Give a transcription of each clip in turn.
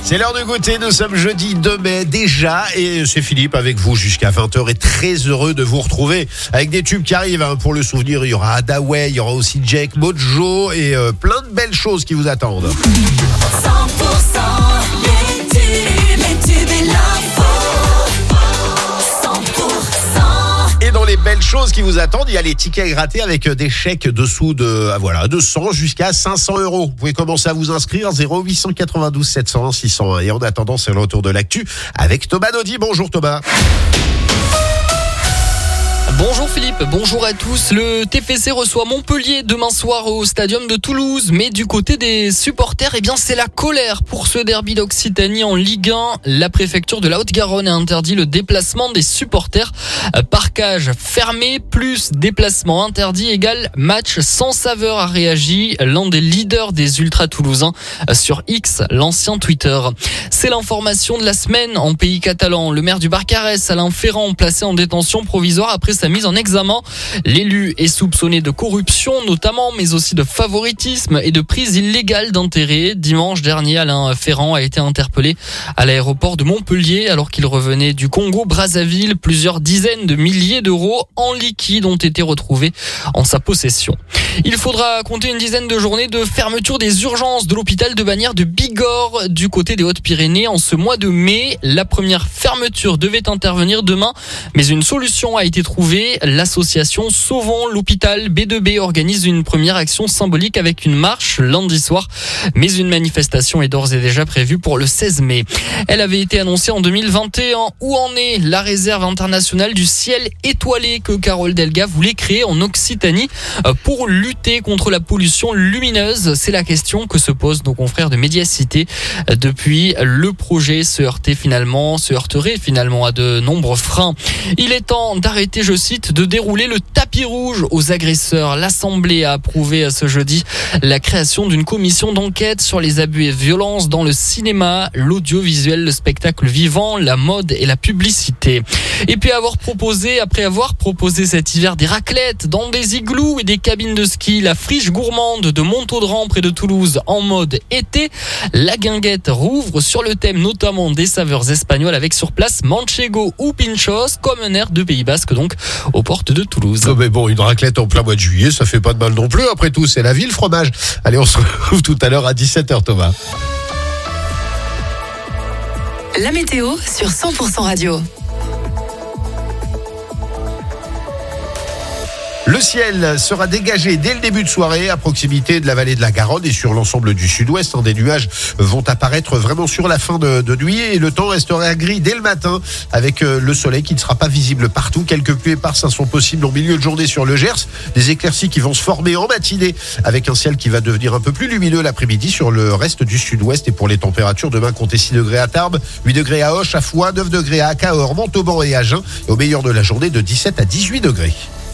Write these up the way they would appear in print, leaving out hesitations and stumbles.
C'est l'heure de goûter, nous sommes jeudi 2 mai déjà et c'est Philippe avec vous jusqu'à 20h et très heureux de vous retrouver avec des tubes qui arrivent pour le souvenir. Il y aura Hadaway, il y aura aussi Jake, Mojo et plein de belles choses qui vous attendent. 100% les tubes et l'info. 100%. Et dans les belles choses qui vous attendent, il y a les tickets à gratter avec des chèques dessous de 100 jusqu'à 500 euros. Vous pouvez commencer à vous inscrire 0892 701 601. Et en attendant, c'est le retour de l'actu avec Thomas Naudy. Bonjour Thomas. Bonjour Philippe, bonjour à tous. Le TFC reçoit Montpellier demain soir au Stadium de Toulouse. Mais du côté des supporters, c'est la colère pour ce derby d'Occitanie en Ligue 1. La préfecture de la Haute-Garonne a interdit le déplacement des supporters. Parcage fermé plus déplacement interdit égale match sans saveur, a réagi l'un des leaders des Ultras toulousains sur X, l'ancien Twitter. C'est l'information de la semaine en pays catalan. Le maire du Barcarès, Alain Ferrand, placé en détention provisoire après sa mise en examen. L'élu est soupçonné de corruption notamment, mais aussi de favoritisme et de prise illégale d'intérêt. Dimanche dernier, Alain Ferrand a été interpellé à l'aéroport de Montpellier alors qu'il revenait du Congo-Brazzaville. Plusieurs dizaines de milliers d'euros en liquide ont été retrouvés en sa possession. Il faudra compter une dizaine de journées de fermeture des urgences de l'hôpital de Bagnères de Bigorre du côté des Hautes-Pyrénées en ce mois de mai. La première fermeture devait intervenir demain, mais une solution a été trouvée. L'association Sauvons l'hôpital B2B organise une première action symbolique avec une marche lundi soir, mais une manifestation est d'ores et déjà prévue pour le 16 mai. Elle avait été annoncée en 2021. Où en est la réserve internationale du ciel étoilé que Carole Delga voulait créer en Occitanie pour lutter contre la pollution lumineuse? C'est la question que se posent nos confrères de Médiacité. Depuis, le projet se heurterait finalement à de nombreux freins. Il est temps d'arrêter, je cite, de dérouler le tapis rouge aux agresseurs. L'Assemblée a approuvé ce jeudi la création d'une commission d'enquête sur les abus et violences dans le cinéma, l'audiovisuel, le spectacle vivant, la mode et la publicité. Et puis après avoir proposé cet hiver des raclettes dans des igloos et des cabines de ski, la friche gourmande de Montaudran près de Toulouse en mode été, la guinguette rouvre sur le thème notamment des saveurs espagnoles avec sur place manchego ou pinchos comme un air de Pays Basque donc aux portes de Toulouse. Oh mais bon, une raclette en plein mois de juillet, ça fait pas de mal non plus. Après tout, c'est la vie, le fromage. Allez, on se retrouve tout à l'heure à 17h, Thomas. La météo sur 100% radio. Le ciel sera dégagé dès le début de soirée à proximité de la vallée de la Garonne et sur l'ensemble du sud-ouest. Des nuages vont apparaître vraiment sur la fin de nuit et le temps restera gris dès le matin avec le soleil qui ne sera pas visible partout. Quelques pluies éparses sont possibles en milieu de journée sur le Gers. Des éclaircies qui vont se former en matinée avec un ciel qui va devenir un peu plus lumineux l'après-midi sur le reste du sud-ouest. Et pour les températures, demain comptez 6 degrés à Tarbes, 8 degrés à Auch, à Foix, 9 degrés à Cahors, Montauban et Agen. Et au meilleur de la journée de 17 à 18 degrés.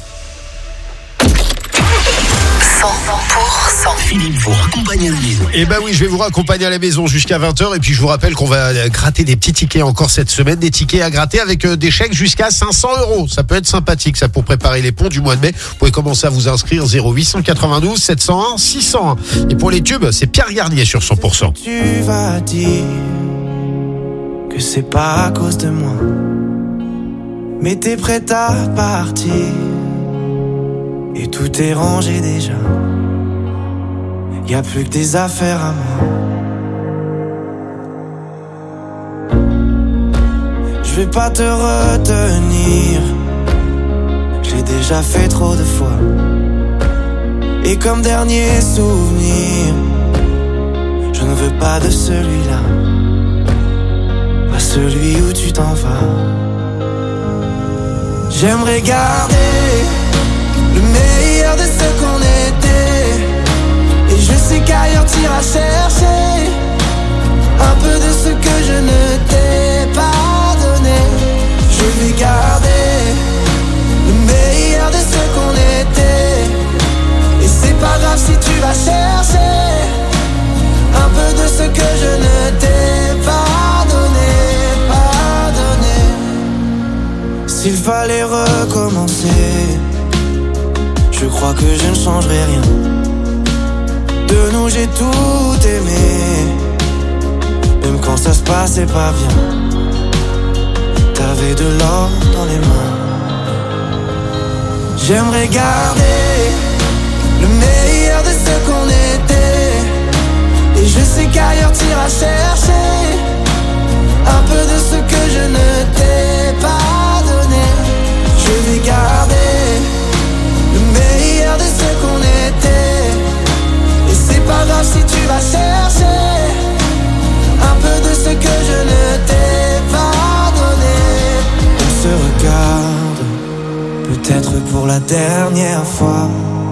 100%. Philippe vous raccompagne à la maison. Eh ben oui, je vais vous raccompagner à la maison jusqu'à 20h et puis je vous rappelle qu'on va gratter des petits tickets encore cette semaine, des tickets à gratter avec des chèques jusqu'à 500 euros. Ça peut être sympathique ça pour préparer les ponts du mois de mai. Vous pouvez commencer à vous inscrire 0892 701 601. Et pour les tubes, c'est Pierre Garnier sur 100%. Tu vas dire que c'est pas à cause de moi, mais t'es prête à partir. Et tout est rangé déjà. Y'a plus que des affaires à moi. Je vais pas te retenir. J'ai déjà fait trop de fois. Et comme dernier souvenir, je ne veux pas de celui-là. Pas celui où tu t'en vas. J'aimerais garder le meilleur de ce qu'on était. Et je sais qu'ailleurs t'iras chercher un peu de ce que je ne t'ai pas donné. Je vais garder le meilleur de ce qu'on était. Et c'est pas grave si tu vas chercher un peu de ce que je ne t'ai pas donné, pas donné. S'il fallait recommencer, je crois que je ne changerai rien. De nous j'ai tout aimé, même quand ça se passait pas bien. T'avais de l'or dans les mains. J'aimerais garder le meilleur de ce qu'on était. Et je sais qu'ailleurs t'iras chercher un peu de ce que je ne t'ai pas donné. Je vais garder le meilleur de ce qu'on était. Et c'est pas grave si tu vas chercher un peu de ce que je ne t'ai pas donné. On se regarde, peut-être pour la dernière fois.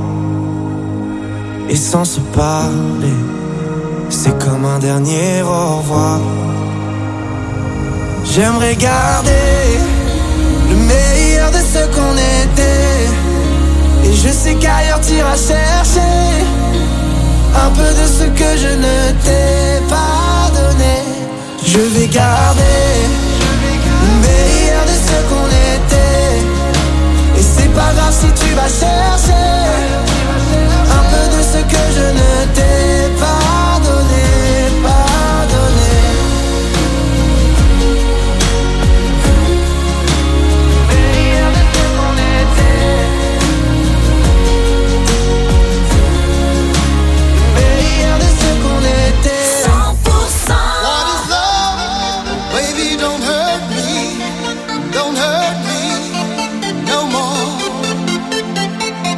Et sans se parler, c'est comme un dernier au revoir. J'aimerais garder le meilleur de ce qu'on était. Et je sais qu'ailleurs t'iras chercher un peu de ce que je ne t'ai pas donné. Je vais garder le meilleur de ce qu'on était. Et c'est pas grave si tu vas chercher un peu de ce que je ne t'ai pas donné, pas donné. Meilleur de ce qu'on était. Meilleur de ce qu'on était. 100%. What is love? Baby, don't hurt me. Don't hurt me no more.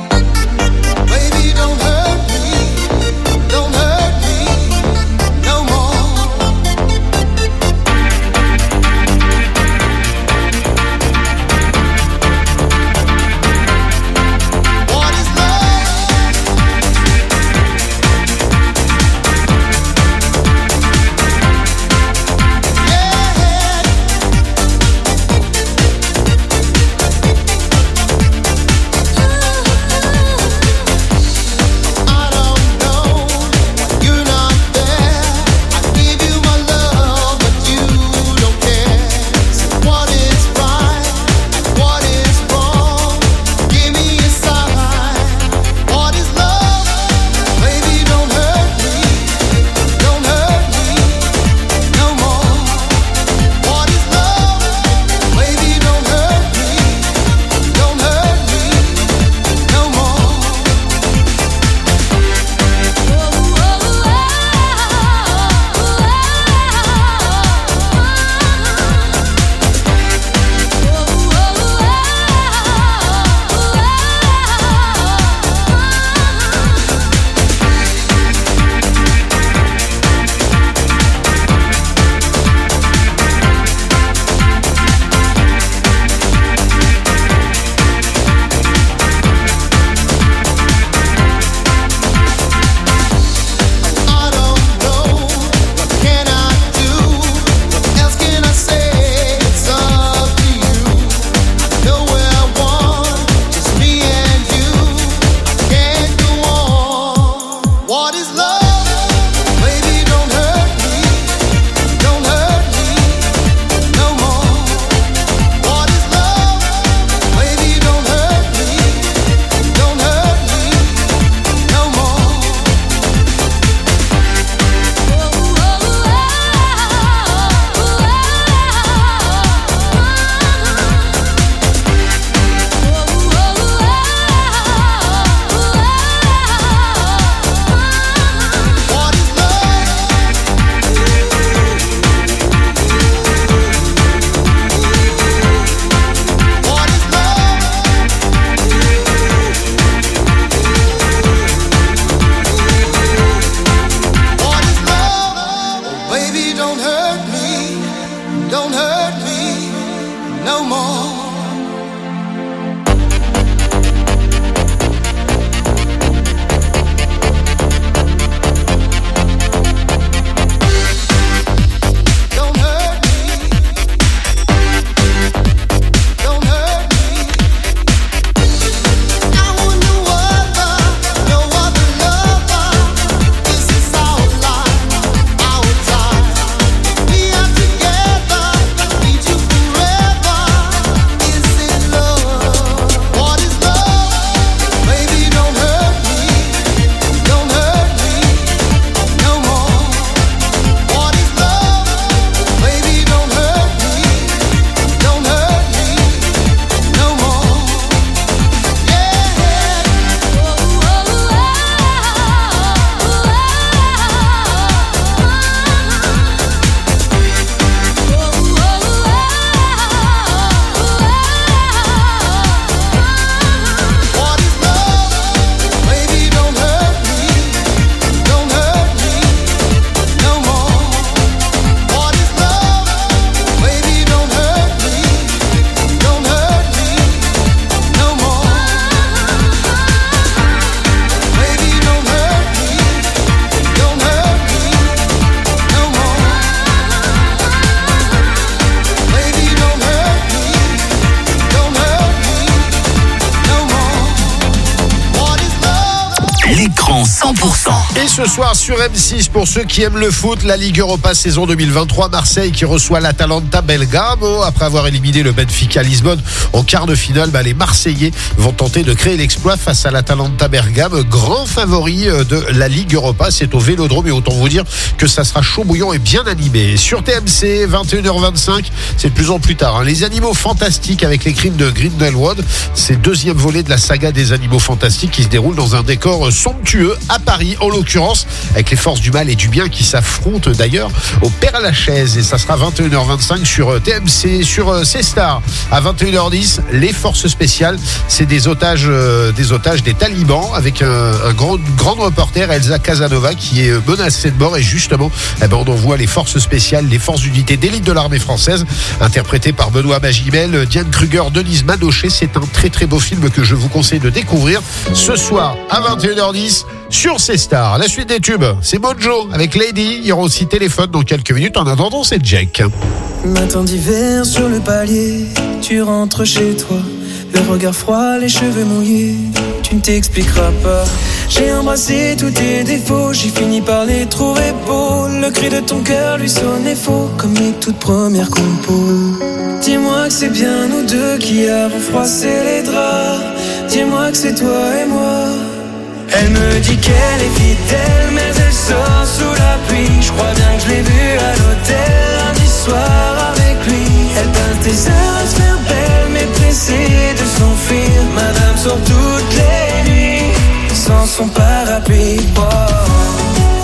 Et ce soir sur M6, pour ceux qui aiment le foot, la Ligue Europa saison 2023, Marseille qui reçoit l'Atalanta Bergamo. Après avoir éliminé le Benfica Lisbonne en quart de finale, les Marseillais vont tenter de créer l'exploit face à l'Atalanta Bergame, grand favori de la Ligue Europa. C'est au Vélodrome et autant vous dire que ça sera chaud bouillant et bien animé. Sur TMC, 21h25, c'est de plus en plus tard. Les animaux fantastiques avec les crimes de Grindelwald. C'est le deuxième volet de la saga des animaux fantastiques qui se déroule dans un décor somptueux à Paris, en l'occurrence, avec les forces du mal et du bien qui s'affrontent d'ailleurs au Père-Lachaise. Et ça sera 21h25 sur TMC, sur C-Star. À 21h10, les forces spéciales, c'est des otages des talibans avec un grand reporter, Elsa Casanova, qui est menacée de mort. Et justement, on envoie les forces spéciales, les forces d'unité d'élite de l'armée française, interprétées par Benoît Magimel, Diane Kruger, Denise Manochet. C'est un très très beau film que je vous conseille de découvrir ce soir à 21h10 sur C-Star. La suite des tubes, c'est Mojo avec Lady. Il y aura aussi Téléphone dans quelques minutes. En attendant, c'est Jack. Matin d'hiver sur le palier, tu rentres chez toi, le regard froid, les cheveux mouillés, tu ne t'expliqueras pas. J'ai embrassé tous tes défauts, j'ai fini par les trouver beaux. Le cri de ton cœur lui sonnait faux, comme mes toutes premières compos. Dis-moi que c'est bien nous deux qui avons froissé les draps. Dis-moi que c'est toi et moi. Elle me dit qu'elle est fidèle, mais elle sort sous la pluie. Je crois bien que je l'ai vue à l'hôtel lundi soir avec lui. Elle passe des heures à se faire belle, mais pressée de s'enfuir. Madame sort toutes les nuits sans son parapluie. Oh, oh, oh,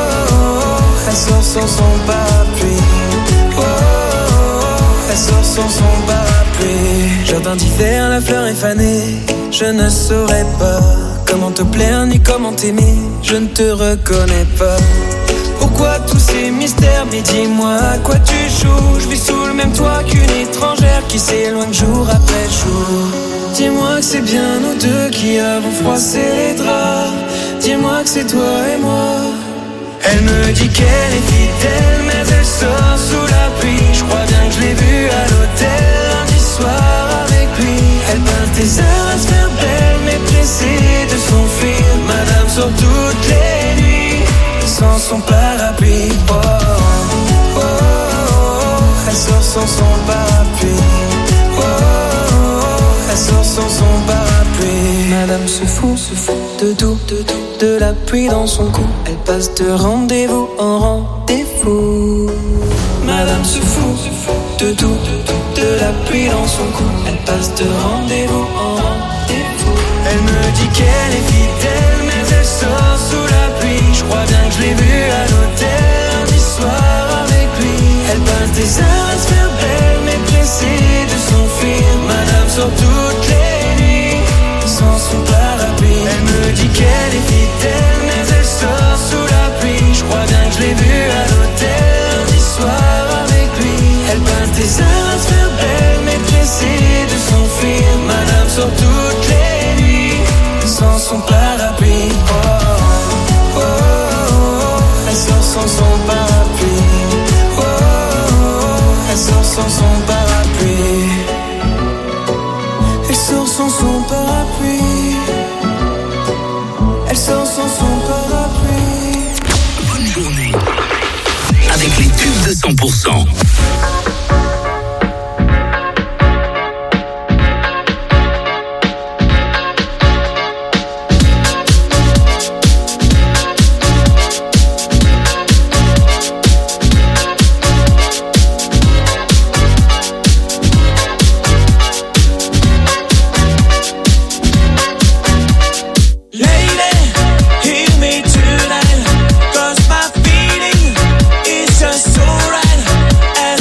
oh. Elle sort sans son parapluie. Oh, oh, oh. Elle sort sans son parapluie. Jardin d'hiver, la fleur est fanée. Je ne saurais pas comment te plaire ni comment t'aimer, je ne te reconnais pas. Pourquoi tous ces mystères? Mais dis-moi à quoi tu joues. Je vis sous le même toit qu'une étrangère qui s'éloigne jour après jour. Dis-moi que c'est bien nous deux qui avons froissé les draps. Dis-moi que c'est toi et moi. Elle me dit qu'elle est fidèle, mais elle sort sous la pluie. Je crois bien que je l'ai vue à l'hôtel lundi soir avec lui. Elle passe des heures à se faire belle, mais pressée de s'enfuir. Madame sort toutes les nuits sans son parapluie. Oh, oh, oh, oh. Elle sort sans son parapluie. Oh, oh, oh. Elle sort sans son parapluie. Madame se fout de tout, de la pluie dans son cou. Elle passe de rendez-vous en rendez-vous. Madame se fout de tout, de la pluie dans son cou. Elle passe de rendez-vous en rendez-vous. Elle me dit qu'elle est fidèle, mais elle sort sous la pluie. Je crois bien que je l'ai vue à l'hôtel lundi soir avec lui. Elle passe des heures à se faire belle, mais pressée de s'enfuir. Madame sort toutes les nuits sans son parapluie. Elle me dit qu'elle est fidèle, mais elle sort sous la pluie. Je crois bien que je l'ai vue à l'hôtel lundi soir avec lui. Elle passe des heures à se faire belle, mais pressée de s'enfuir. Madame sort toutes les nuits sans son parapluie. Oh, oh, oh, oh. Elle sort sans son parapluie. Oh, oh, oh. Elle sort sans son parapluie. Elle sort sans son parapluie. Elle sort sans son parapluie. Bonne journée avec les tubes de 100%. Cause my feeling is just so right.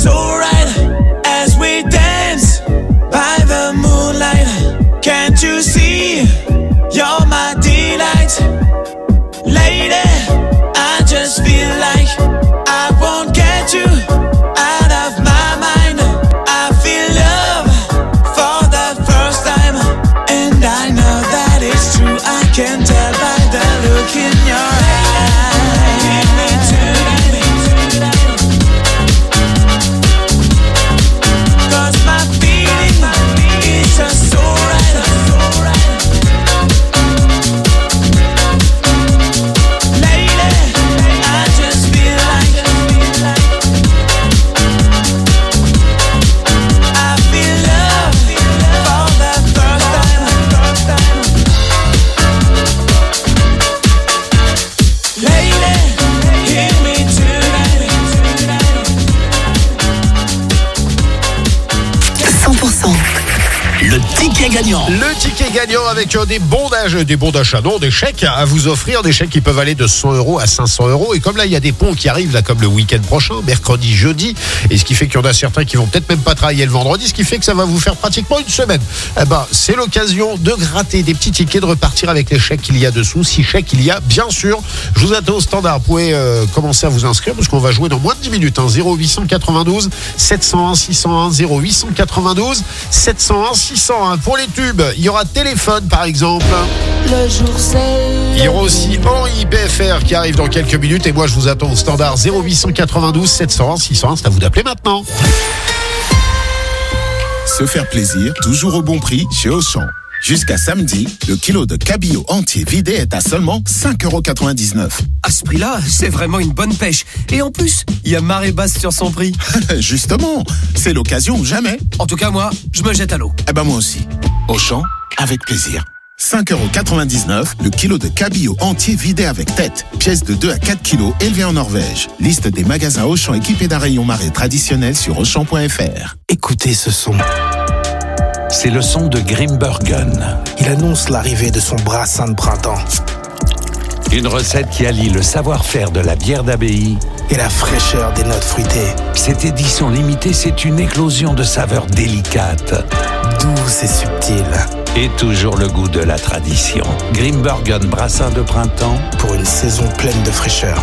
so right as we dance by the moonlight. Can't you see? You're my delight. Lady, I just feel like I won't get you out of my mind. I feel love for the first time, and I know that it's true. I can tell by the look in your eyes. Give me tonight, 'cause my feeling is just so right. Le ticket gagnant. Le ticket gagnant avec des bons d'achat, non, des chèques à vous offrir, des chèques qui peuvent aller de 100 € à 500 €. Et comme là, il y a des ponts qui arrivent, là, comme le week-end prochain, mercredi, jeudi, et ce qui fait qu'il y en a certains qui vont peut-être même pas travailler le vendredi, ce qui fait que ça va vous faire pratiquement une semaine. Eh ben, c'est l'occasion de gratter des petits tickets, de repartir avec les chèques qu'il y a dessous. 6 chèques il y a, bien sûr. Je vous attends au standard. Vous pouvez commencer à vous inscrire parce qu'on va jouer dans moins de 10 minutes. 0892 701 601, 0892 701 601. Pour les tubes, il y aura Téléphone par exemple. Le jour c'est. Il y aura aussi Henri BFR qui arrive dans quelques minutes. Et moi je vous attends au standard 0892 701 601. C'est à vous d'appeler maintenant. Se faire plaisir, toujours au bon prix chez Auchan. Jusqu'à samedi, le kilo de cabillaud entier vidé est à seulement 5,99 €. À ce prix-là, c'est vraiment une bonne pêche. Et en plus, il y a marée basse sur son prix. Justement, c'est l'occasion ou jamais. En tout cas, moi, je me jette à l'eau. Eh ben moi aussi. Auchan, avec plaisir. 5,99 € le kilo de cabillaud entier vidé avec tête. Pièce de 2 à 4 kilos élevée en Norvège. Liste des magasins Auchan équipés d'un rayon marée traditionnel sur Auchan.fr. Écoutez ce son. C'est le son de Grimbergen. Il annonce l'arrivée de son brassin de printemps. Une recette qui allie le savoir-faire de la bière d'abbaye et la fraîcheur des notes fruitées. Cette édition limitée, c'est une éclosion de saveurs délicates, douces et subtiles. Et toujours le goût de la tradition. Grimbergen brassin de printemps pour une saison pleine de fraîcheur.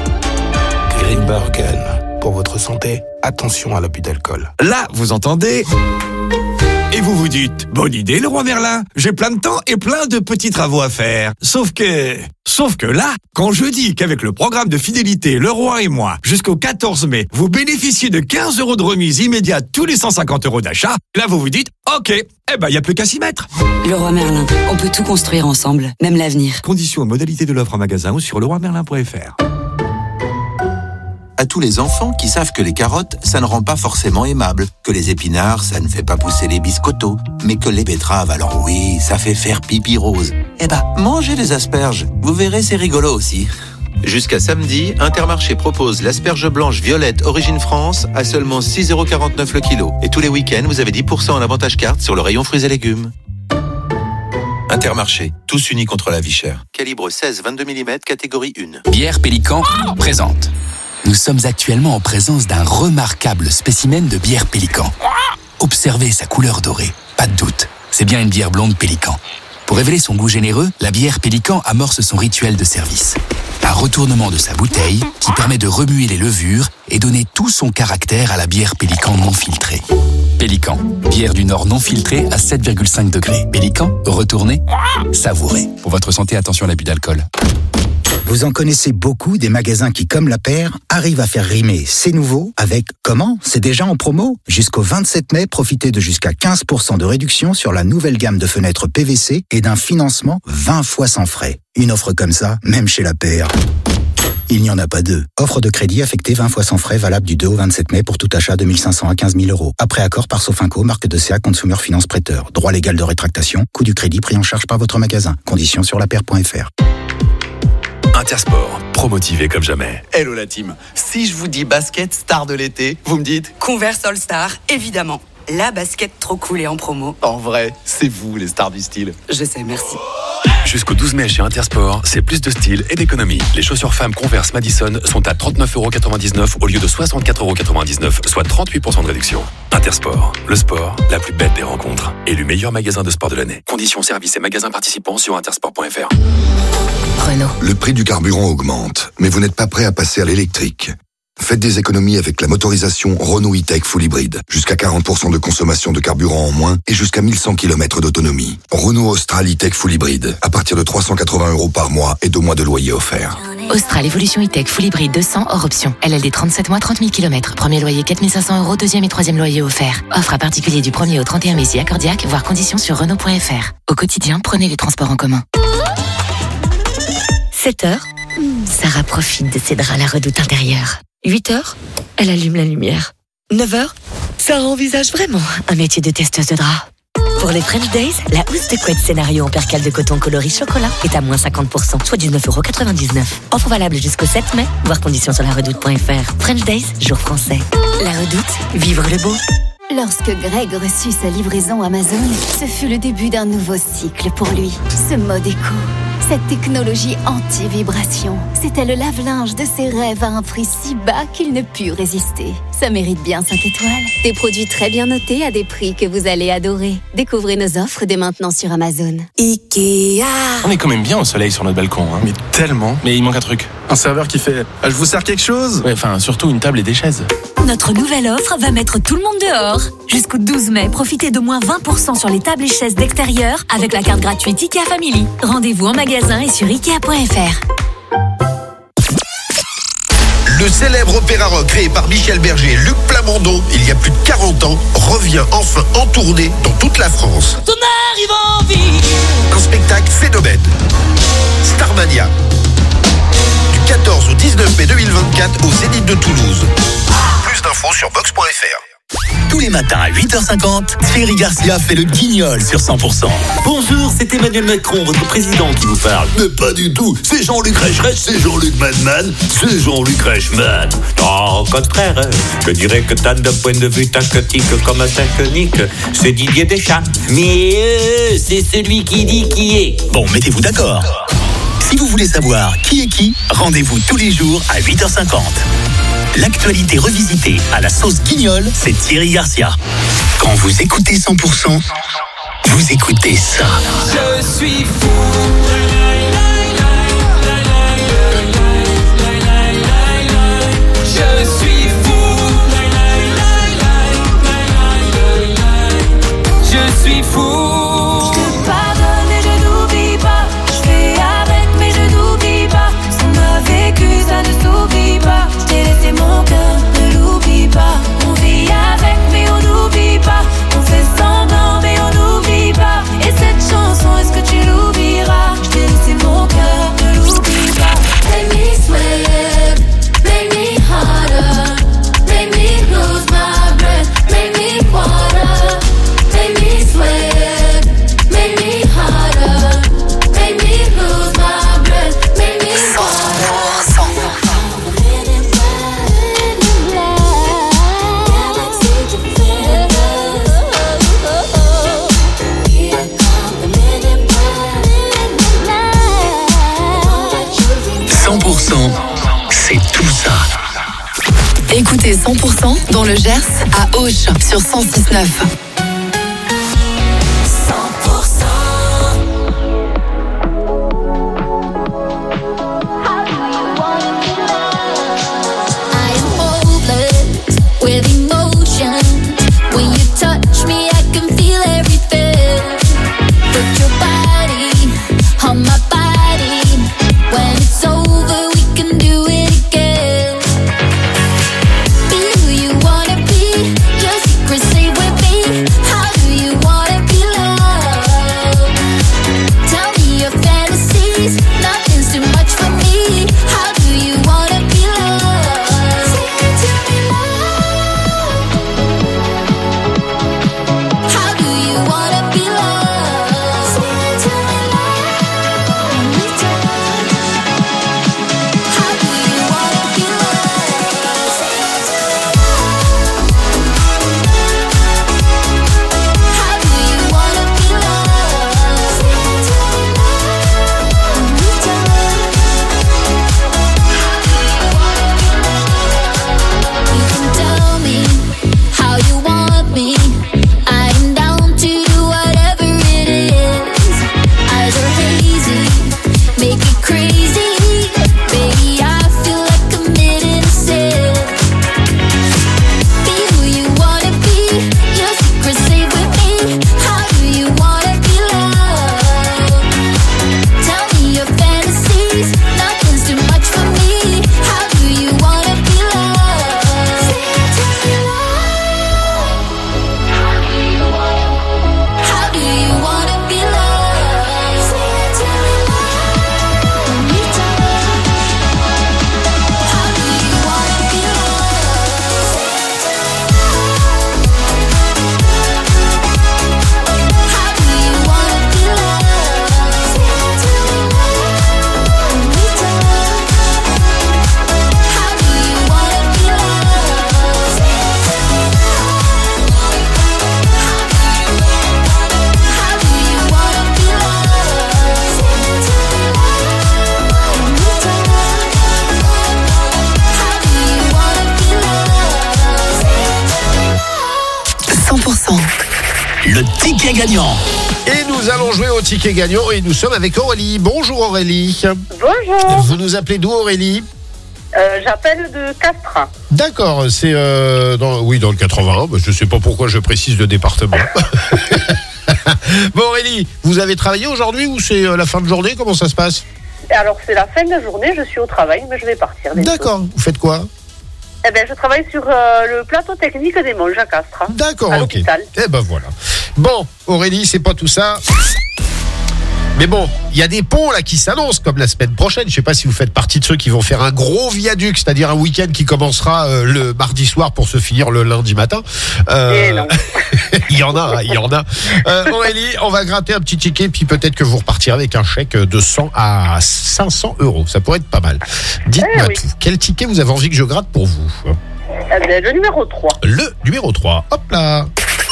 Grimbergen. Pour votre santé, attention à l'abus d'alcool. Là, vous entendez ? Et vous vous dites, bonne idée Leroy Merlin, j'ai plein de temps et plein de petits travaux à faire. Sauf que là, quand je dis qu'avec le programme de fidélité Leroy et moi, jusqu'au 14 mai, vous bénéficiez de 15 € de remise immédiate tous les 150 € d'achat, là vous vous dites, ok, eh ben y a plus qu'à s'y mettre. Leroy Merlin, on peut tout construire ensemble, même l'avenir. Conditions et modalités de l'offre en magasin ou sur leroymerlin.fr. À tous les enfants qui savent que les carottes, ça ne rend pas forcément aimable, que les épinards, ça ne fait pas pousser les biscottos, mais que les betteraves, alors oui, ça fait faire pipi rose. Eh ben, mangez des asperges, vous verrez, c'est rigolo aussi. Jusqu'à samedi, Intermarché propose l'asperge blanche violette Origine France à seulement 6,49 € le kilo. Et tous les week-ends, vous avez 10% en avantage carte sur le rayon fruits et légumes. Intermarché, tous unis contre la vie chère. Calibre 16-22 mm, catégorie 1. Bière Pélican présente. Nous sommes actuellement en présence d'un remarquable spécimen de bière Pélican. Observez sa couleur dorée, pas de doute, c'est bien une bière blonde Pélican. Pour révéler son goût généreux, la bière Pélican amorce son rituel de service. Un retournement de sa bouteille qui permet de remuer les levures et donner tout son caractère à la bière Pélican non filtrée. Pélican, bière du Nord non filtrée à 7,5 degrés. Pélican, retournez, savourez. Pour votre santé, attention à l'abus d'alcool. Vous en connaissez beaucoup des magasins qui, comme La Paire, arrivent à faire rimer c'est nouveau avec comment c'est déjà en promo. Jusqu'au 27 mai, profitez de jusqu'à 15% de réduction sur la nouvelle gamme de fenêtres PVC et d'un financement 20 fois sans frais. Une offre comme ça, même chez La Paire, il n'y en a pas deux. Offre de crédit affectée 20 fois sans frais, valable du 2 au 27 mai pour tout achat de 1 500 à 15 000 €. Après accord par Sofinco, marque de CA Consumer Finance Prêteur. Droit légal de rétractation, coût du crédit pris en charge par votre magasin. Conditions sur lapaire.fr. Intersport, promotivé comme jamais. Hello la team, si je vous dis basket star de l'été, vous me dites Converse All Star, évidemment. La basket trop cool et en promo. En vrai, c'est vous les stars du style. Je sais, merci. Jusqu'au 12 mai chez Intersport, c'est plus de style et d'économie. Les chaussures femmes Converse Madison sont à 39,99€ au lieu de 64,99€, soit 38% de réduction. Intersport, le sport, la plus belle des rencontres. Élu meilleur magasin de sport de l'année. Conditions, services et magasins participants sur intersport.fr. Renault. Le prix du carburant augmente, mais vous n'êtes pas prêt à passer à l'électrique. Faites des économies avec la motorisation Renault E-Tech Full Hybrid. Jusqu'à 40% de consommation de carburant en moins et jusqu'à 1100 km d'autonomie. Renault Austral E-Tech Full Hybrid. À partir de 380€ par mois et 2 mois de loyer offert. Austral Evolution E-Tech Full Hybrid 200 hors option. LLD 37 mois, 30 000 km. Premier loyer 4 500€, deuxième et troisième loyer offert. Offre à particulier du 1er au 31 mai si accordiaque, voire conditions sur Renault.fr. Au quotidien, prenez les transports en commun. 7h, Sarah profite de ses draps à la Redoute intérieure. 8h, elle allume la lumière. 9h, Sarah envisage vraiment un métier de testeuse de draps. Pour les French Days, la housse de couette scénario en percale de coton coloris chocolat est à moins 50%, soit 19,99€. Offre valable jusqu'au 7 mai, voir conditions sur la redoute.fr. French Days, jour français. La Redoute, vivre le beau. Lorsque Greg reçut sa livraison Amazon, ce fut le début d'un nouveau cycle pour lui. Ce mode éco, cette technologie anti-vibration, c'était le lave-linge de ses rêves à un prix si bas qu'il ne put résister. Ça mérite bien 5 étoiles. Des produits très bien notés à des prix que vous allez adorer. Découvrez nos offres dès maintenant sur Amazon. Ikea. On est quand même bien au soleil sur notre balcon, hein. Mais tellement. Mais il manque un truc. Un serveur qui fait « Je vous sers quelque chose ?» Ouais, enfin, surtout une table et des chaises. Notre nouvelle offre va mettre tout le monde dehors. Jusqu'au 12 mai, profitez de moins 20% sur les tables et chaises d'extérieur avec la carte gratuite IKEA Family. Rendez-vous en magasin et sur Ikea.fr. Le célèbre opéra rock créé par Michel Berger et Luc Plamondon il y a plus de 40 ans revient enfin en tournée dans toute la France. Ton arrive en vie. Un spectacle phénomène. Starmania. Du 14 au 19 mai 2024 au Zénith de Toulouse. Plus d'infos sur box.fr. Tous les matins à 8h50, Thierry Garcia fait le guignol sur 100%. Bonjour, c'est Emmanuel Macron, votre président qui vous parle. Mais pas du tout, c'est Jean-Luc Reichert, c'est Jean-Luc Madman, c'est Jean-Luc Reichmann. Non, au contraire, je dirais que t'as d'un point de vue tactique comme un synchronique, c'est Didier Deschamps. Mais c'est celui qui dit qui est. Bon, mettez-vous d'accord. Si vous voulez savoir qui est qui, rendez-vous tous les jours à 8h50. L'actualité revisitée à la sauce guignol, c'est Thierry Garcia. Quand vous écoutez 100%, vous écoutez ça. Je suis fou. Je suis fou. Je suis fou. Je te pardonne et je n'oublie pas. Je fais avec mais je n'oublie pas. Ce qu'on a vécu ça ne s'oublie pas. Je t'ai laissé mon cœur, ne l'oublie pas. On vit avec mais on n'oublie pas. On fait semblant mais on n'oublie pas. Et cette chanson est-ce que tu l'oublieras? Je t'ai laissé mon cœur, ne l'oublie pas. Make me sweat, make me harder, make me lose my breath, make me water, make me sweat, make me harder, make me lose my breath, make me water. C'est tout ça. Écoutez 100% dans le Gers à Auch sur 106.9. With emotion, when you touch me, I can feel everything. Put your body on my body. When it's over, we can do it again. Be who you wanna be. Your secret stay with me. ticket gagnant. Et nous allons jouer au ticket gagnant et nous sommes avec Aurélie. Bonjour Aurélie. Bonjour. Vous nous appelez d'où Aurélie ? J'appelle de Castres. D'accord, c'est dans le 81. Je ne sais pas pourquoi je précise le département. Bon Aurélie, vous avez travaillé aujourd'hui ou c'est la fin de journée ? Comment ça se passe ? Alors c'est la fin de journée, je suis au travail, mais je vais partir. D'accord, vous faites quoi ? Eh ben, je travaille sur le plateau technique des Monges à Castres. D'accord, à ok. l'hôpital. Eh ben voilà. Bon, Aurélie, c'est pas tout ça. Mais bon, il y a des ponts là qui s'annoncent comme la semaine prochaine. Je sais pas si vous faites partie de ceux qui vont faire un gros viaduc, c'est-à-dire un week-end qui commencera le mardi soir pour se finir le lundi matin. Non. Il y en a. Aurélie, on va gratter un petit ticket, puis peut-être que vous repartirez avec un chèque de 100 à 500 €. Ça pourrait être pas mal. Dites-moi tout. Quel ticket vous avez envie que je gratte pour vous ? Le numéro 3. Le numéro 3. Hop là.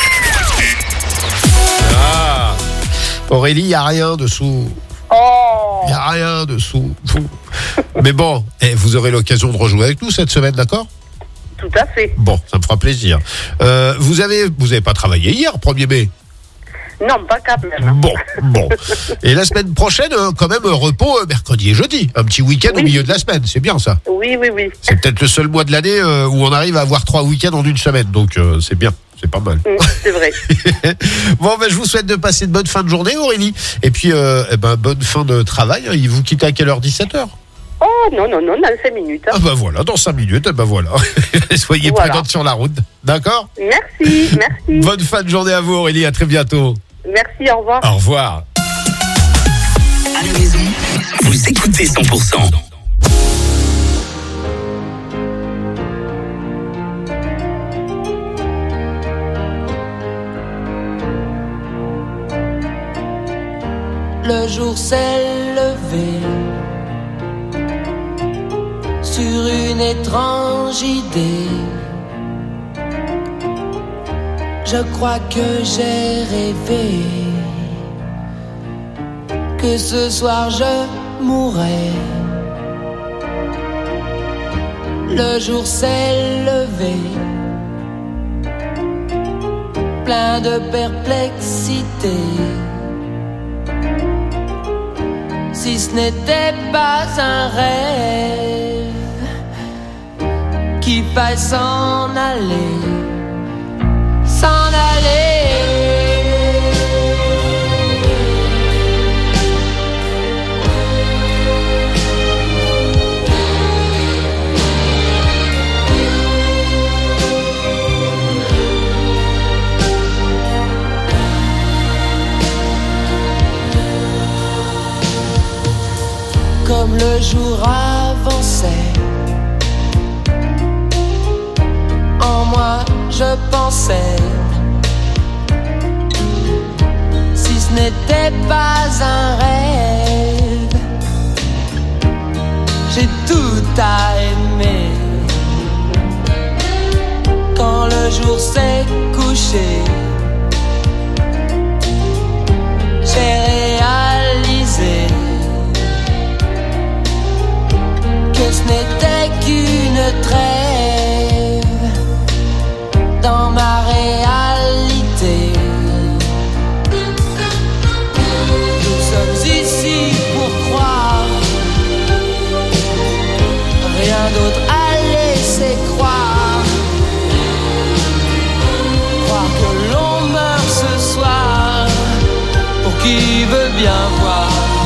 Ah. Aurélie, il n'y a rien dessous. Il n'y a rien dessous. Mais bon, vous aurez l'occasion de rejouer avec nous cette semaine, d'accord ? Tout à fait. Bon, ça me fera plaisir. Vous avez pas travaillé hier, 1er mai ? Non, pas quand même. Bon. Et la semaine prochaine, quand même, repos mercredi et jeudi. Un petit week-end au milieu de la semaine, c'est bien ça ? Oui. C'est peut-être le seul mois de l'année où on arrive à avoir 3 week-ends en une semaine, donc c'est bien. C'est pas mal. C'est vrai. Bon, je vous souhaite de passer de bonnes fins de journée, Aurélie. Et puis, bonne fin de travail. Il vous quitte à quelle heure ? 17h ? Oh, non, dans 5 minutes. Ah voilà, dans 5 minutes, voilà. Soyez prudente sur la route, d'accord ? Merci. Bonne fin de journée à vous, Aurélie, à très bientôt. Merci, au revoir. Au revoir. À la maison, vous écoutez 100%. Le jour s'est levé sur une étrange idée. Je crois que j'ai rêvé que ce soir je mourrais. Le jour s'est levé, plein de perplexité. Si ce n'était pas un rêve, qu'il faille s'en aller, s'en aller. Comme le jour avançait, en moi je pensais, si ce n'était pas un rêve, j'ai tout à aimer. Quand le jour s'est couché, j'ai réalisé que ce n'était qu'une trêve dans ma réalité. Nous sommes ici pour croire, rien d'autre à laisser croire. Croire que l'on meurt ce soir, pour qui veut bien voir.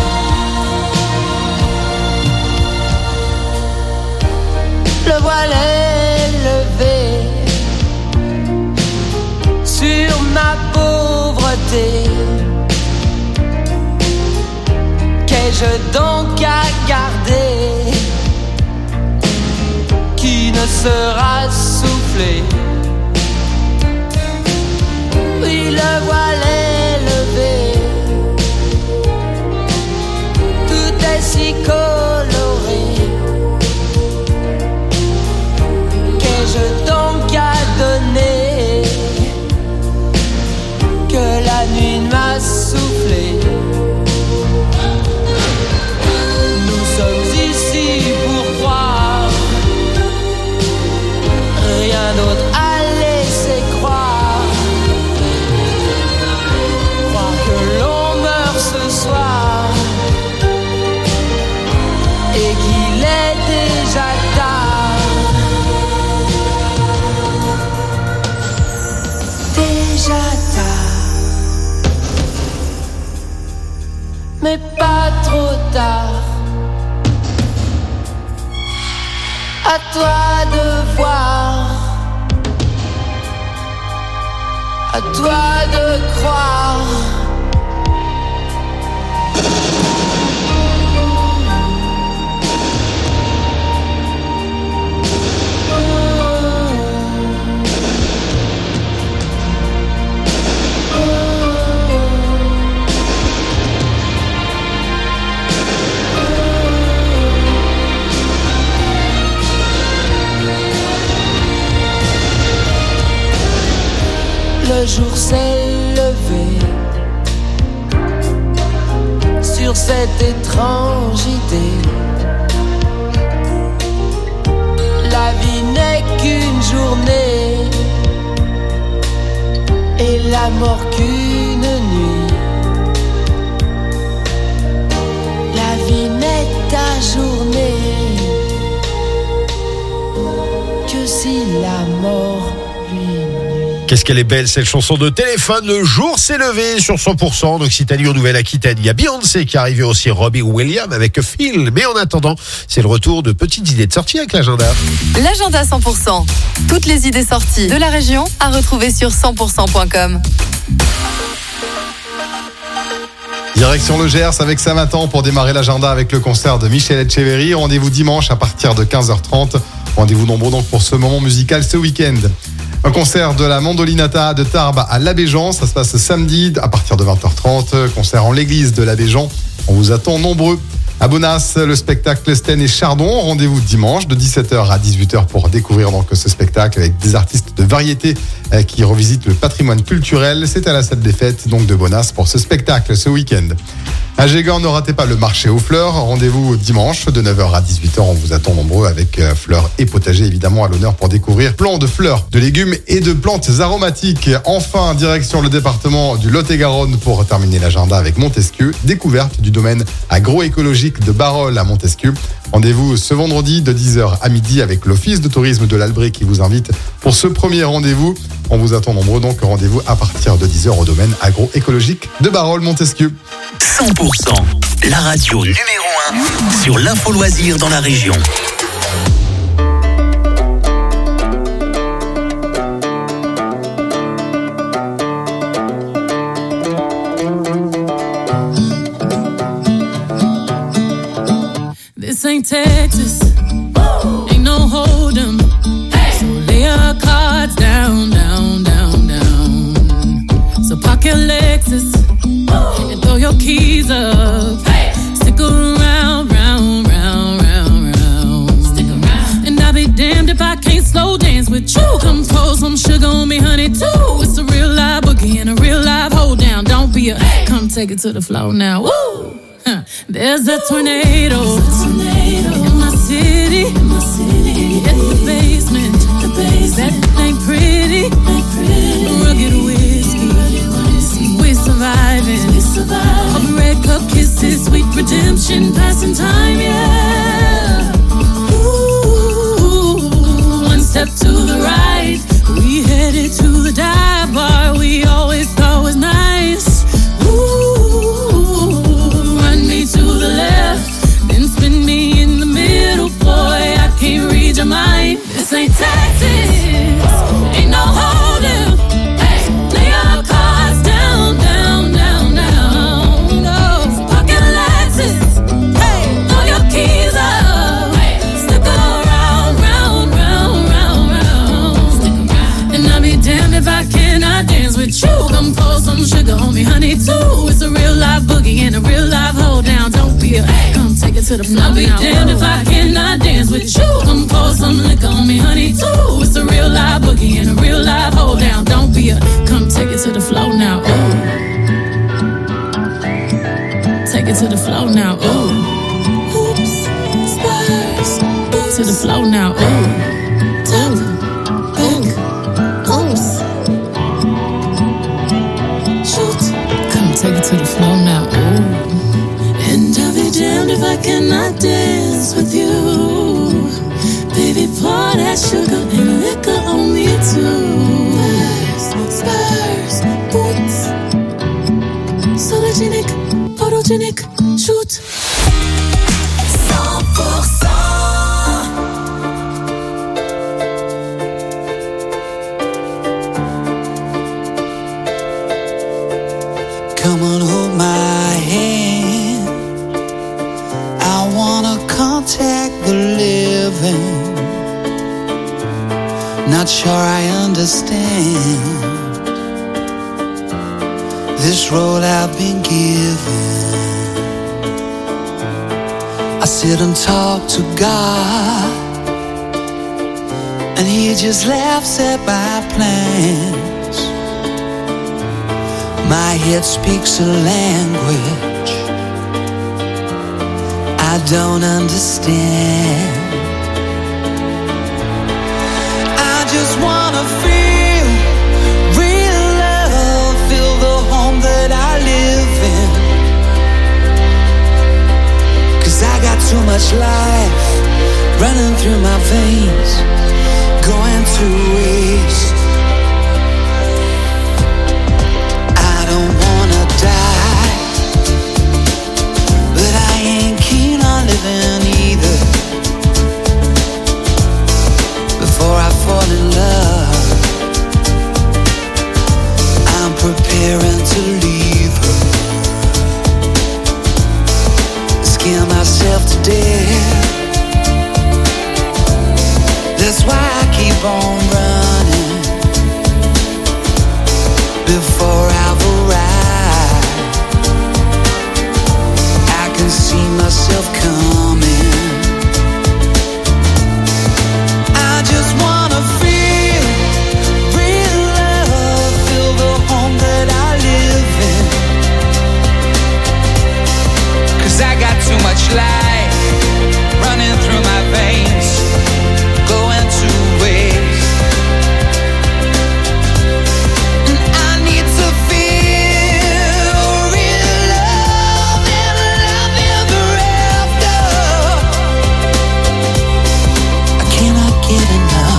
Le voile est levé sur ma pauvreté. Qu'ai-je donc à garder qui ne sera soufflé? Oui, le voile est levé, tout est si coloré. Qu'ai-je donc à donner que la nuit m'a soufflé? Nous sommes ici pour croire, rien d'autre à laisser croire. n'est pas trop tard. À toi de voir, à toi de croire. Le jour s'est levé sur cette étrange idée. La vie n'est qu'une journée et la mort qu'une nuit. La vie n'est ta journée que si la mort lui. Qu'est-ce qu'elle est belle cette chanson de Téléphone. Le jour s'est levé sur 100% en Occitanie, en Nouvelle-Aquitaine. Il y a Beyoncé qui est arrivé aussi, Robbie Williams avec Phil. Mais en attendant, c'est le retour de petites idées de sortie avec l'agenda. L'agenda 100%. Toutes les idées sorties de la région à retrouver sur 100%.com. Direction le Gers avec Saint-Vincent pour démarrer l'agenda avec le concert de Michel Etcheverry. Rendez-vous dimanche à partir de 15h30. Rendez-vous nombreux donc pour ce moment musical ce week-end. Un concert de la Mandolinata de Tarbes à l'Abéjan, ça se passe samedi à partir de 20h30. Concert en l'église de l'Abéjan, on vous attend nombreux. À Bonas, le spectacle Sten et Chardon, rendez-vous dimanche de 17h à 18h pour découvrir donc ce spectacle avec des artistes de variété qui revisitent le patrimoine culturel. C'est à la salle des fêtes donc de Bonas pour ce spectacle ce week-end. À Gégan, ne ratez pas le marché aux fleurs. Rendez-vous dimanche de 9h à 18h. On vous attend nombreux avec fleurs et potagers évidemment à l'honneur pour découvrir plants de fleurs, de légumes et de plantes aromatiques. Enfin, direction le département du Lot-et-Garonne pour terminer l'agenda avec Montesquieu. Découverte du domaine agroécologique de Barol à Montesquieu. Rendez-vous ce vendredi de 10h à midi avec l'Office de tourisme de l'Albret qui vous invite pour ce premier rendez-vous. On vous attend nombreux, donc rendez-vous à partir de 10h au domaine agroécologique de Barol-Montesquieu. 100%, la radio numéro 1 sur l'info loisir dans la région. This ain't Texas, ain't no hold'em. So lay your cards down, down, down, down. So park your Lexus and throw your keys up. Stick around, round, round, round, round. Stick around. And I'll be damned if I can't slow dance with you. Come pour some sugar on me, honey, too. It's a real live boogie and a real live hold down. Don't be a come take it to the floor now. Woo! There's a tornado in my city. In the basement. That ain't pretty. Rugged whiskey. We're surviving. All the red cup kisses, sweet redemption, passing time, yeah. Ooh, one step to the right. We headed to the dive bar we always thought was nice. To the left, then spin me in the middle, boy, I can't read your mind. This ain't Texas, ain't no hold'em. Hey, lay your cards down, down, down, down. No, pocket Lexus, hey, throw your keys up. Hey, stick around, round, round, round, round. Stick around. And I'll be damned if I cannot dance with you. Come pour some sugar on me, honey, too. It's a real live boogie and a real live hold down. Don't be a come take it to the floor. I'll be damned if I cannot dance with you. Come pour some liquor on me, honey, too. It's a real live boogie and a real live hold down. Don't be a come take it to the floor now. Ooh. Take it to the floor now. Ooh. Oops, spurs. To the floor now. Ooh. Top, back, oops. Shoot. Come take it to the floor now. Ooh. And I'll be damned if I cannot dance with you. Baby, pour that sugar and liquor on me too. Spurs, boots. Sologenic, photogenic. contact the living. Not sure I understand this road I've been given. I sit and talk to God, and He just laughs at my plans. My head speaks a language I don't understand. I just wanna feel real love, feel the home that I live in. 'Cause I got too much life running through my veins, going to waste. I don't wanna die, but I ain't keen on living either. Before I fall in love, I'm preparing to leave her. Scare myself to death. That's why I keep on running before I've arrived. I can see myself coming. I just wanna feel real love, feel the home that I live in. 'Cause I got too much life running through my veins, going to waste. And I need to feel real love and love ever after. I cannot get enough.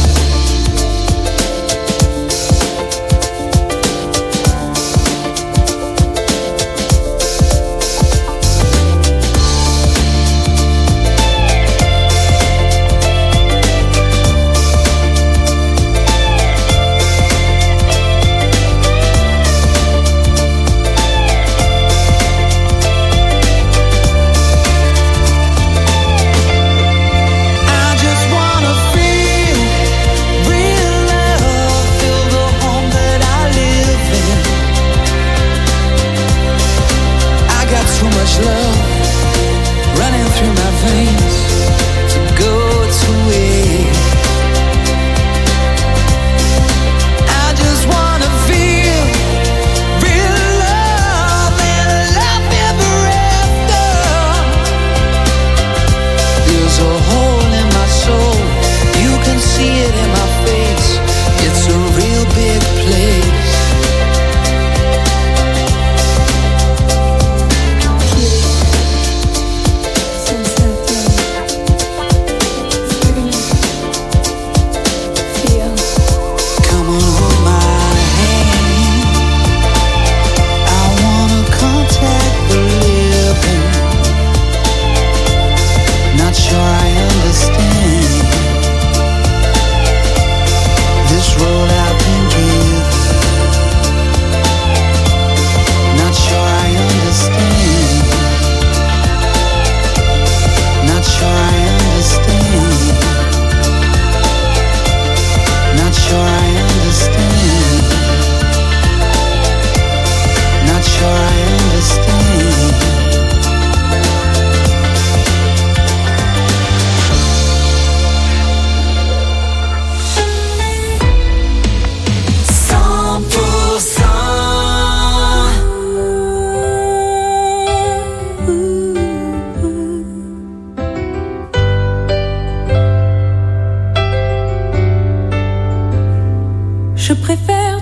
Je préfère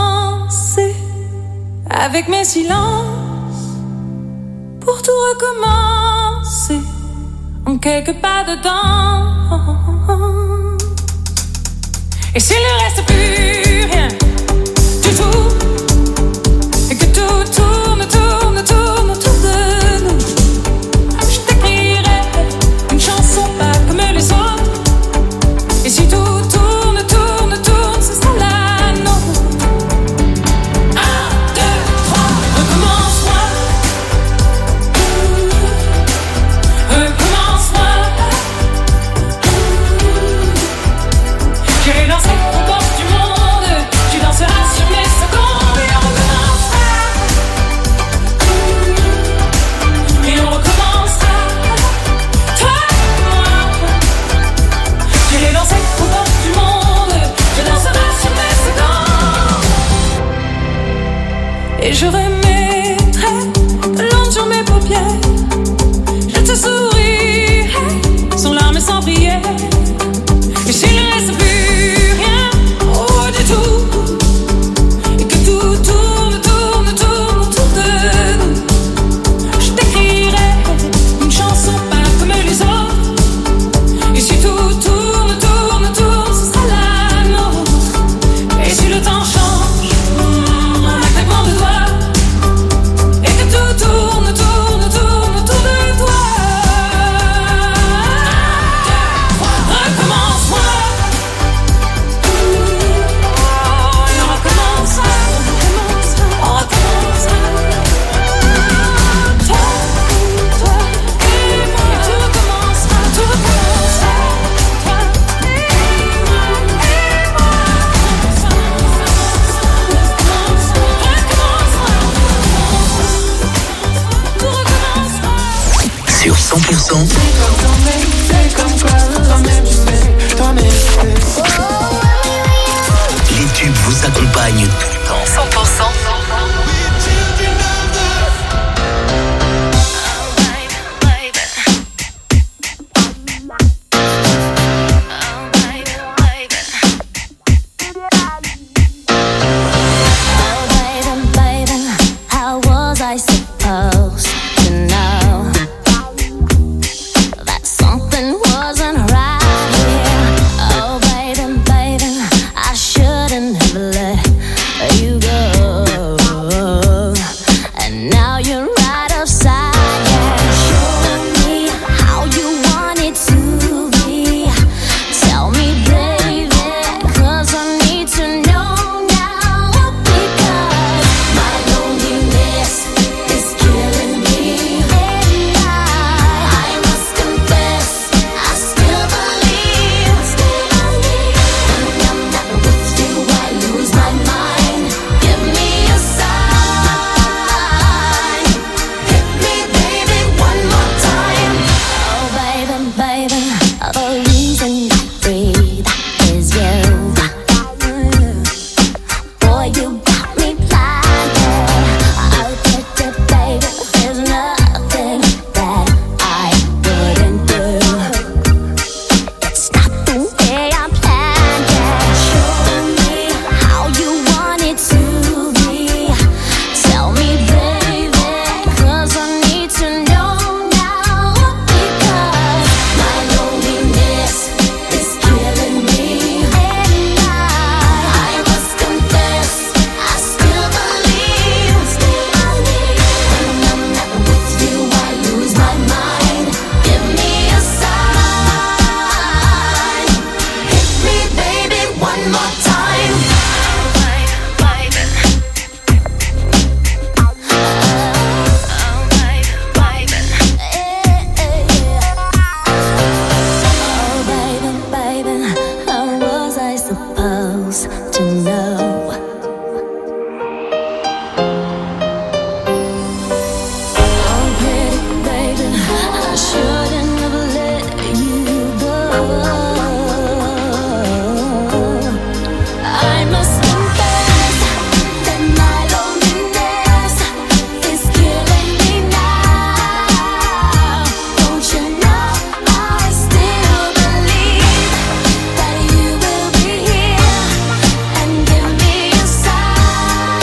danser avec mes silences pour tout recommencer en quelques pas dedans. Et s'il ne reste plus rien du tout, et que tout tourne, tourne, tourne autour de nous, je t'écrirai une chanson pas comme les autres. Et si tout tourne, tourne, tourne, ce sera la nôtre. 1, 2, 3, recommence-moi. Recommence-moi. Et je remettrai de l'encre sur mes paupières. Je te sourirai sans larmes et sans prière. Et s'il ne reste plus rien, oh du tout, et que tout tourne autour de nous, je t'écrirai une chanson pas comme les autres. Et si tout tourne, ce sera la nôtre. Et si le temps change, en un claquement de doigts, et que tout tourne autour de toi. Recommence-moi. Et on recommencera. On recommencera. Toi et moi. Et tout recommencera. Toi et moi. Sur 100%, les tubes vous accompagnent tout le temps. 100%. How was I supposed to know that something wasn't right here? Oh, baby, I shouldn't have let you go. And now you're right upside down. Show me how you want it to be. Tell me, baby, 'cause I need to know now. Because my loneliness is killing me. And I must confess, I still believe. When I'm not with you, I lose my mind. Give me a sign. Hit me, baby, one more time. Oh, baby, the reason I breathe is you. Boy, you got me blinded. Oh, baby, there's nothing that I wouldn't do. It's not the way I planned it. Show me how you want it to be. Tell me, baby, 'cause I need to know now. Because my loneliness is killing me. And I must confess, I still believe. When I'm not with you, I lose my mind. Give me a sign. Hit me, baby, one more time. Oh, baby, how was I supposed to know? Oh, baby, I shouldn't have let you go. I must confess that my loneliness is killing me now. Don't you know I still believe that you will be here and give me a sign.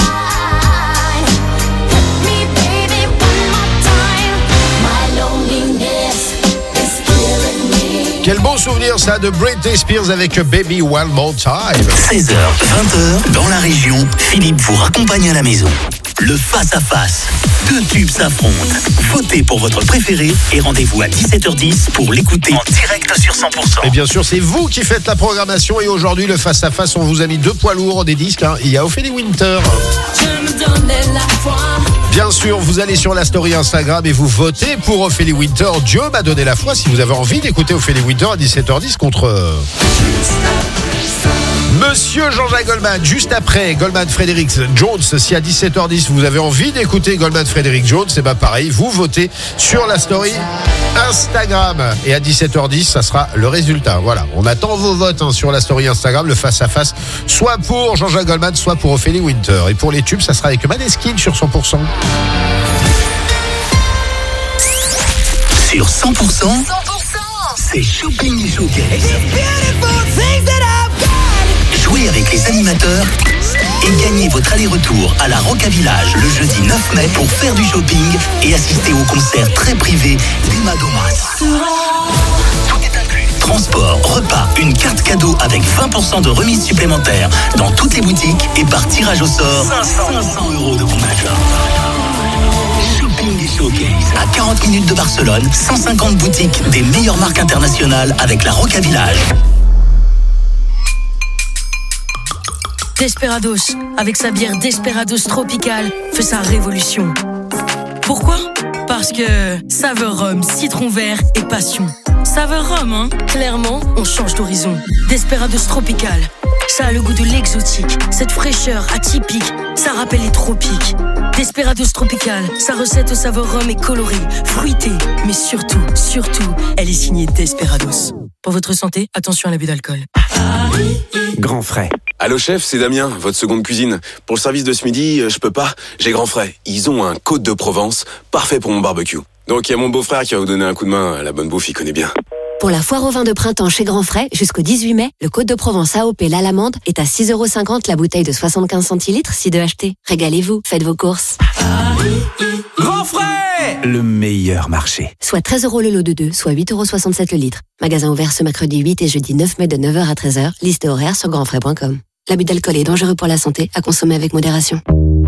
Hit me, baby, one more time. My loneliness is killing me. Quel bon souvenir ça de Britney Spears avec Baby One More Time. 16h, 20h, dans la région, Philippe vous raccompagne à la maison. Le face-à-face. Deux tubes s'affrontent. Votez pour votre préféré et rendez-vous à 17h10 pour l'écouter en direct sur 100%. Et bien sûr, c'est vous qui faites la programmation. Et aujourd'hui, le face-à-face, on vous a mis deux poids lourds des disques. Il y a Ophélie Winter. Bien sûr, vous allez sur la story Instagram et vous votez pour Ophélie Winter. Dieu m'a donné la foi. Si vous avez envie d'écouter Ophélie Winter à 17h10 contre Monsieur Jean-Jacques Goldman, juste après Goldman Frédéric Jones. Si à 17h10 vous avez envie d'écouter Goldman Frédéric Jones, c'est pareil, vous votez sur la story Instagram. Et à 17h10, ça sera le résultat. Voilà, on attend vos votes sur la story Instagram, le face-à-face, soit pour Jean-Jacques Goldman, soit pour Ophélie Winter. Et pour les tubes, ça sera avec Maneskin sur 100%. Sur 100%, c'est Shopping Showcase. Jouez avec les animateurs et gagnez votre aller-retour à la Roca Village le jeudi 9 mai pour faire du shopping et assister au concert très privé d'Emma Domas. Tout est inclus. Transport, repas, une carte cadeau avec 20% de remise supplémentaire dans toutes les boutiques et par tirage au sort 500 € de bon d'achat. Shopping Showcase à 40 minutes de Barcelone, 150 boutiques des meilleures marques internationales avec la Roca Village. Desperados, avec sa bière Desperados Tropical, fait sa révolution. Pourquoi ? Parce que saveur rhum, citron vert et passion. Saveur rhum, hein ? Clairement, on change d'horizon. Desperados Tropical, ça a le goût de l'exotique. Cette fraîcheur atypique, ça rappelle les tropiques. Desperados Tropical, sa recette aux saveurs rhum est colorée, fruitée, mais surtout, elle est signée Desperados. Pour votre santé, attention à l'abus d'alcool. Grand frais. Allô chef, c'est Damien, votre seconde cuisine. Pour le service de ce midi, je peux pas. J'ai Grand Frais. Ils ont un Côte de Provence, parfait pour mon barbecue. Donc il y a mon beau-frère qui va vous donner un coup de main. La bonne bouffe, il connaît bien. Pour la foire au vin de printemps chez Grand Frais, jusqu'au 18 mai, le Côte de Provence AOP l'Alamande est à 6,50 € la bouteille de 75 centilitres si de acheter. Régalez-vous, faites vos courses. Grand Frais, le meilleur marché. Soit 13 € le lot de 2, soit 8,67 € le litre. Magasin ouvert ce mercredi 8 et jeudi 9 mai de 9h à 13h. Liste horaire sur grandfrais.com. L'abus d'alcool est dangereux pour la santé, à consommer avec modération.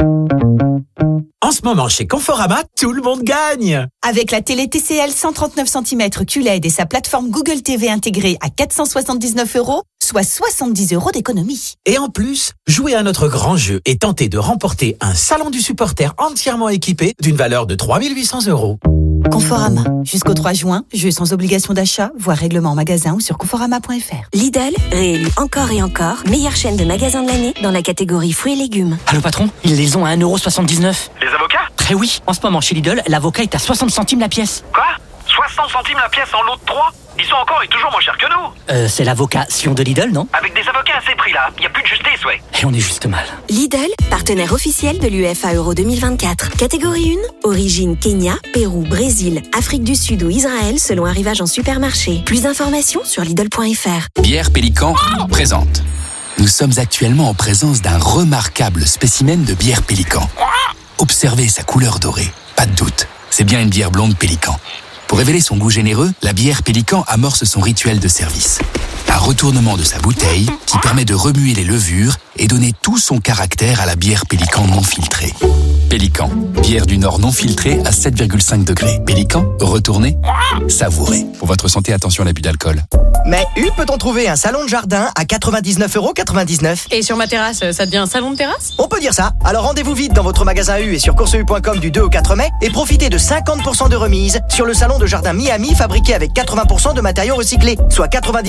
En ce moment, chez Conforama, tout le monde gagne. Avec la télé TCL 139 cm QLED et sa plateforme Google TV intégrée à 479 €, soit 70 € d'économie. Et en plus, jouez à notre grand jeu et tentez de remporter un salon du supporter entièrement équipé d'une valeur de 3 800 €. Conforama. Jusqu'au 3 juin, jeu sans obligation d'achat, voire règlement en magasin ou sur conforama.fr. Lidl, réélu encore et encore, meilleure chaîne de magasins de l'année dans la catégorie fruits et légumes. Allô patron, ils les ont à 1,79 €. Les avocats ? Eh oui, en ce moment chez Lidl, l'avocat est à 60 centimes la pièce. Quoi ? 60 centimes la pièce en lot de 3 ? Ils sont encore et toujours moins chers que nous. C'est l'avocat Sion de Lidl, non ? Avec des avocats à ces prix-là, il n'y a plus de justice, ouais. Et on est juste mal. Lidl, partenaire officiel de l'UEFA Euro 2024. Catégorie 1, origine Kenya, Pérou, Brésil, Afrique du Sud ou Israël selon arrivage en supermarché. Plus d'informations sur Lidl.fr. Bière Pélican présente. Nous sommes actuellement en présence d'un remarquable spécimen de bière Pélican. Observez sa couleur dorée, pas de doute, c'est bien une bière blonde Pélican. Pour révéler son goût généreux, la bière Pélican amorce son rituel de service. Un retournement de sa bouteille qui permet de remuer les levures et donner tout son caractère à la bière Pélican non filtrée. Pélican, bière du Nord non filtrée à 7,5 degrés. Pélican, retournez, savourez. Pour votre santé, attention à l'abus d'alcool. Mais peut-on trouver un salon de jardin à 99,99 €? Et sur ma terrasse, ça devient un salon de terrasse ? On peut dire ça. Alors rendez-vous vite dans votre magasin U et sur courseu.com du 2 au 4 mai et profitez de 50% de remise sur le salon de jardin Miami fabriqué avec 80% de matériaux recyclés, soit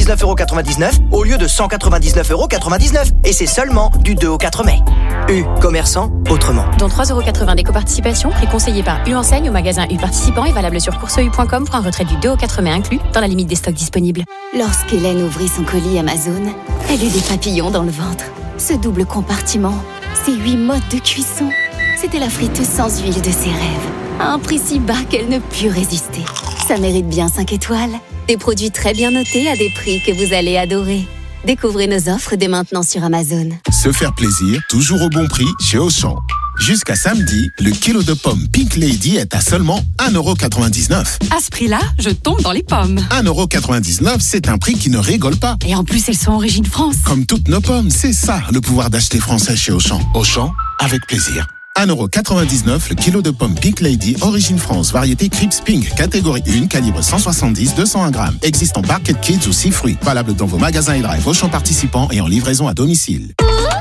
99,99 € au lieu de 199,99 €. Et c'est seulement du 2 au 4 mai. U, commerçant autrement. Dont 3,80 € d'éco-participation, prix conseillé par U enseigne au magasin U participant et valable sur courseu.com pour un retrait du 2 au 4 mai inclus, dans la limite des stocks disponibles. Lorsqu'Hélène ouvrit son colis Amazon, elle eut des papillons dans le ventre. Ce double compartiment, ces 8 modes de cuisson, c'était la friteuse sans huile de ses rêves. À un prix si bas qu'elle ne put résister. Ça mérite bien 5 étoiles. Des produits très bien notés à des prix que vous allez adorer. Découvrez nos offres dès maintenant sur Amazon. Se faire plaisir, toujours au bon prix chez Auchan. Jusqu'à samedi, le kilo de pommes Pink Lady est à seulement 1,99 €. À ce prix-là, je tombe dans les pommes. 1,99 €, c'est un prix qui ne rigole pas. Et en plus, elles sont origine France. Comme toutes nos pommes, c'est ça le pouvoir d'acheter français chez Auchan. Auchan, avec plaisir. 1,99 € le kilo de pommes Pink Lady, origine France, variété Crips Pink, catégorie 1, calibre 170-201 grammes. Existe en Barquette Kids ou 6 fruits. Valable dans vos magasins et drive Auchan participants et en livraison à domicile.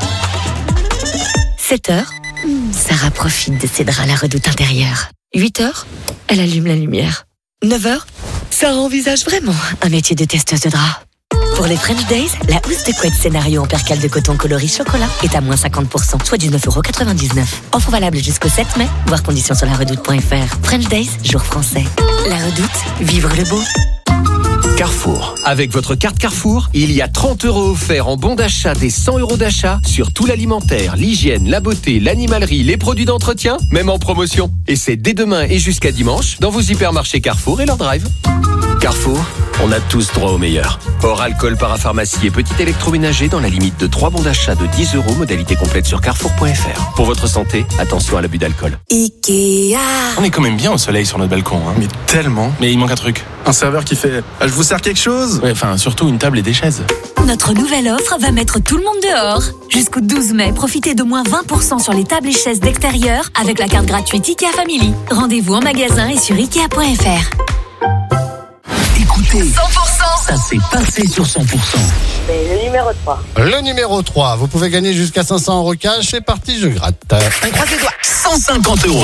7h, Sarah profite de ses draps à la redoute intérieure. 8h, elle allume la lumière. 9h, Sarah envisage vraiment un métier de testeuse de draps. Pour les French Days, la housse de couette scénario en percale de coton coloris chocolat est à moins 50%, soit 19,99€. Offre valable jusqu'au 7 mai, voir conditions sur laredoute.fr. French Days, jour français. La Redoute, vivre le beau. Carrefour. Avec votre carte Carrefour, il y a 30 € offerts en bon d'achat des 100 € d'achat sur tout l'alimentaire, l'hygiène, la beauté, l'animalerie, les produits d'entretien, même en promotion. Et c'est dès demain et jusqu'à dimanche dans vos hypermarchés Carrefour et leur drive. Carrefour, on a tous droit au meilleur. Hors alcool, parapharmacie et petit électroménager dans la limite de 3 bons d'achat de 10 €, modalité complète sur carrefour.fr. Pour votre santé, attention à l'abus d'alcool. Ikea. On est quand même bien au soleil sur notre balcon, hein. Mais tellement. Mais il manque un truc. Un serveur qui fait « Je vous sers quelque chose ?» Ouais, enfin, surtout une table et des chaises. Notre nouvelle offre va mettre tout le monde dehors. Jusqu'au 12 mai, profitez de moins 20% sur les tables et chaises d'extérieur avec la carte gratuite Ikea Family. Rendez-vous en magasin et sur Ikea.fr. Écoutez, 100%, ça s'est passé sur 100%. C'est le numéro 3. Le numéro 3, vous pouvez gagner jusqu'à 500 € cash. C'est parti, je gratte. On croise les doigts. 150 €.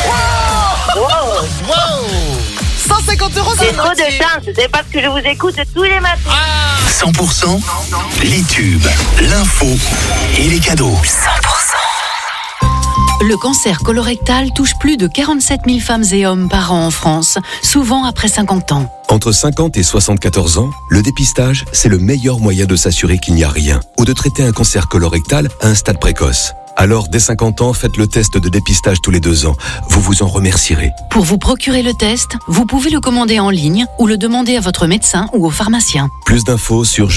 Wow. 150 €, c'est trop de chance. C'est parce que je vous écoute tous les matins. 100%, les tubes, l'info et les cadeaux. 100%. Le cancer colorectal touche plus de 47 000 femmes et hommes par an en France, souvent après 50 ans. Entre 50 et 74 ans, le dépistage, c'est le meilleur moyen de s'assurer qu'il n'y a rien ou de traiter un cancer colorectal à un stade précoce. Alors, dès 50 ans, faites le test de dépistage tous les 2 ans. Vous vous en remercierez. Pour vous procurer le test, vous pouvez le commander en ligne ou le demander à votre médecin ou au pharmacien. Plus d'infos sur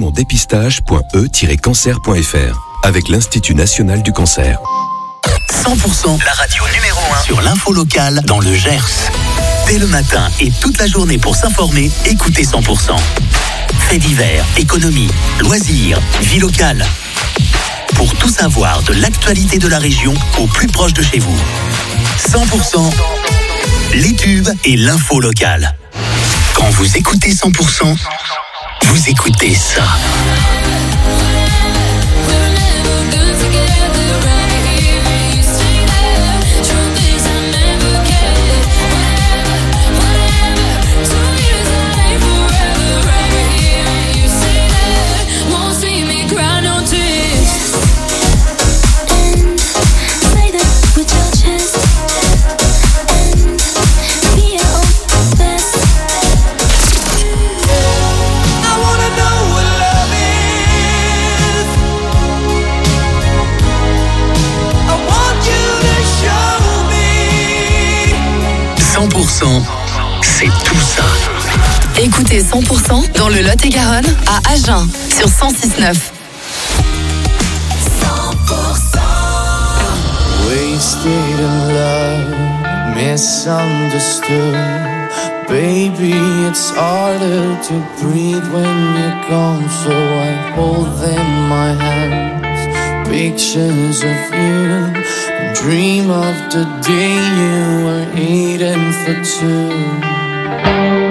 jefaismondépistage.e-cancer.fr avec l'Institut national du cancer. 100%, la radio numéro 1 sur l'info locale dans le Gers. Dès le matin et toute la journée pour s'informer, écoutez 100%. Faits divers, économie, loisirs, vie locale. Pour tout savoir de l'actualité de la région au plus proche de chez vous. 100%, les tubes et l'info locale. Quand vous écoutez 100%, vous écoutez ça. C'est tout ça. Écoutez 100% dans le Lot-et-Garonne à Agen sur 106.9. 100%. Wasted in love, misunderstood. Baby, it's harder to breathe when you're gone, so I hold them in my hands. Pictures of you, dream of the day you were eating for two.